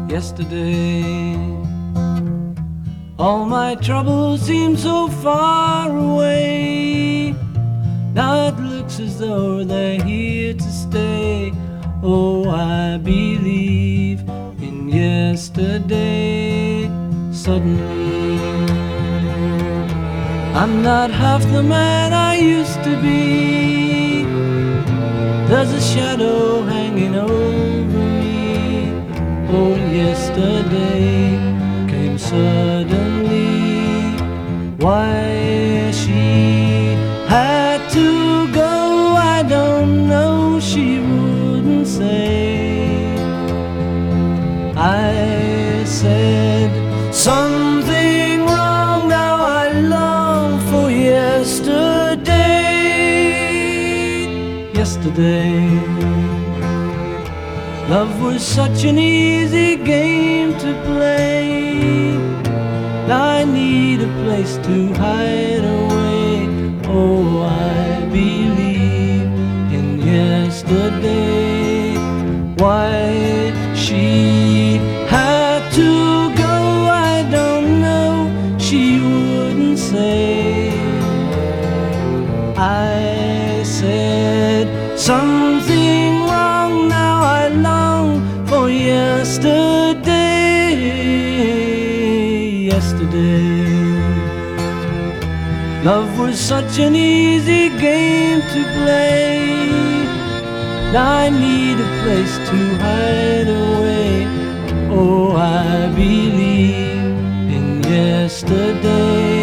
yesterday. All my troubles seem so far away. Now it looks as though they're here to stay. Oh, I believe in yesterday. Suddenly, I'm not half the man I used to be. There's a shadow hanging over me. Oh, yesterday came suddenly. Why she had to go, I don't know, she wouldn't say. I said something wrong, now I long for yesterday. Yesterday, love was such an easy game to play. Now I need a place to hide away. Oh, I believe in yesterday. Why she had to go, I don't know, she wouldn't say. I said something wrong, now I long for yesterday. Yesterday, love was such an easy game to play. Now I need a place to hide away. Oh, I believe in yesterday.